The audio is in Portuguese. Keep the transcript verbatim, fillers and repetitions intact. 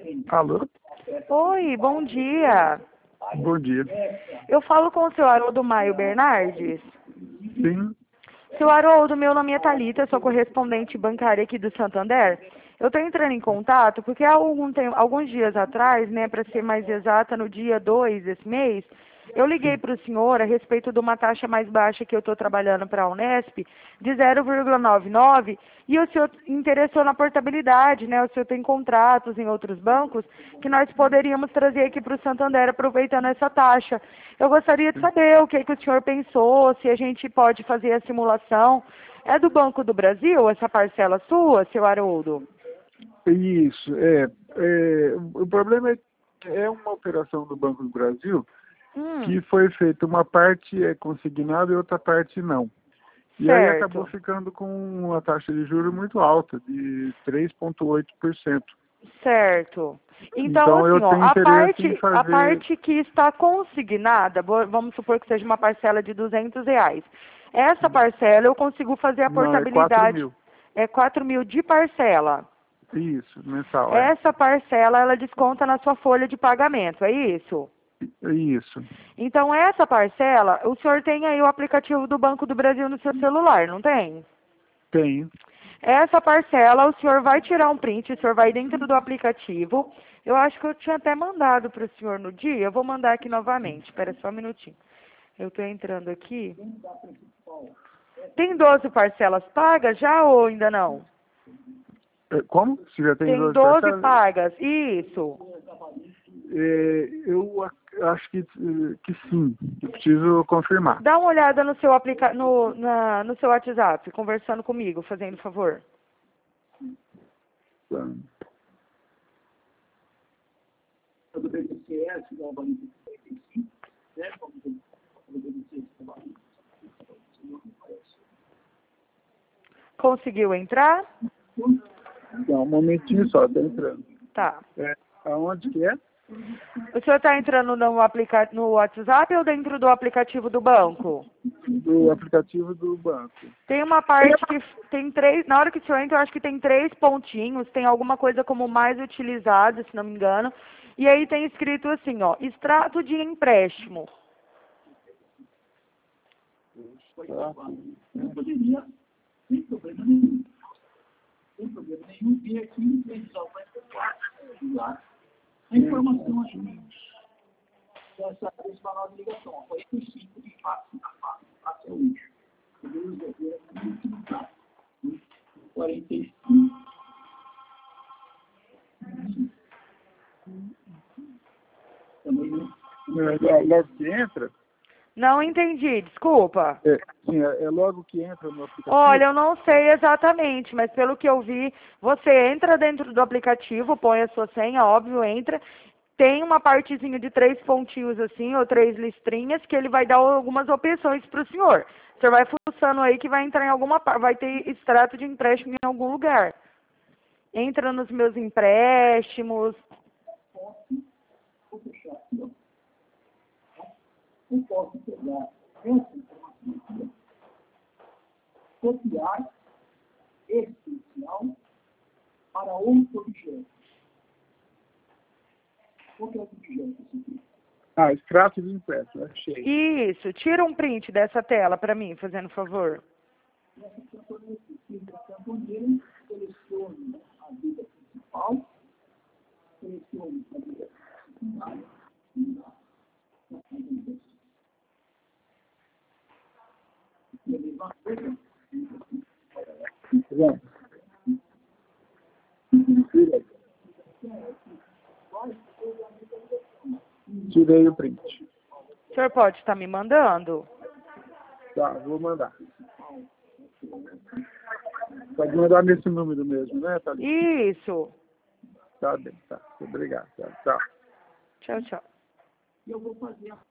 Alô? Oi, bom dia. Bom dia. Eu falo com o seu Haroldo Maio Bernardes. Sim, Seu Haroldo, meu nome é Thalita, eu sou correspondente bancária aqui do Santander. Eu estou entrando em contato porque há algum tempo, alguns dias atrás, né, para ser mais exata, no dia dois desse mês, eu liguei para o senhor a respeito de uma taxa mais baixa que eu estou trabalhando para a Unesp, de zero vírgula noventa e nove, e o senhor interessou na portabilidade, né? O senhor tem contratos em outros bancos que nós poderíamos trazer aqui para o Santander aproveitando essa taxa. Eu gostaria de saber o que, que o senhor pensou, se a gente pode fazer a simulação. É do Banco do Brasil essa parcela sua, seu Haroldo? isso. É, é, o problema é que é uma operação do Banco do Brasil Hum, que foi feita uma parte é consignada e outra parte não. E aí acabou certo. ficando com uma taxa de juros muito alta, de três vírgula oito por cento. Certo. Então, Então eu assim, ó, tenho a interesse em parte, a fazer... parte que está consignada, bo- vamos supor que seja uma parcela de duzentos reais. Essa parcela eu consigo fazer a Não, é quatro portabilidade, mil. é quatro mil de parcela. Isso, mensal, é. Essa parcela, ela desconta na sua folha de pagamento, é isso? Isso. Então, essa parcela, o senhor tem aí o aplicativo do Banco do Brasil no seu celular, não tem? Tenho. Essa parcela, o senhor vai tirar um print, o senhor vai dentro do aplicativo. Eu acho que eu tinha até mandado para o senhor no dia, eu vou mandar aqui novamente. Espera só um minutinho. Eu estou entrando aqui. Tem doze parcelas pagas já ou ainda não? É, como? Se já tem Tem doze doze parcelas? pagas, isso. É, eu ac- acho que, eh, que sim. Eu preciso confirmar. Dá uma olhada no seu, aplica no, na, no seu WhatsApp, conversando comigo, fazendo favor. Conseguiu entrar? Dá um momentinho só, tá entrando. Tá. É, aonde que é? O senhor está entrando no, aplica no WhatsApp ou dentro do aplicativo do banco? Do aplicativo do banco. Tem uma parte que f- tem três, na hora que o senhor entra, eu acho que tem três pontinhos, tem alguma coisa como mais utilizado, se não me engano, e aí tem escrito assim, ó, extrato de empréstimo. Tá? É, logo que entra? Não entendi, desculpa. É, sim, é, é logo que entra no aplicativo? Olha, eu não sei exatamente, mas pelo que eu vi, você entra dentro do aplicativo, põe a sua senha, óbvio, entra, tem uma partezinha de três pontinhos assim, ou três listrinhas, que ele vai dar algumas opções para o senhor. O senhor vai fuçando aí que vai entrar em alguma parte, vai ter extrato de empréstimo em algum lugar. Entra nos meus empréstimos. Ah, extrato de empréstimo, achei. Isso, tira um print dessa tela para mim, fazendo favor. Pronto. Tirei o print. O senhor pode estar me mandando? Tá, vou mandar. Pode mandar nesse número mesmo, né, Thalita? Isso. Tá bem, tá. Obrigado. Tá, tchau. Tchau, tchau.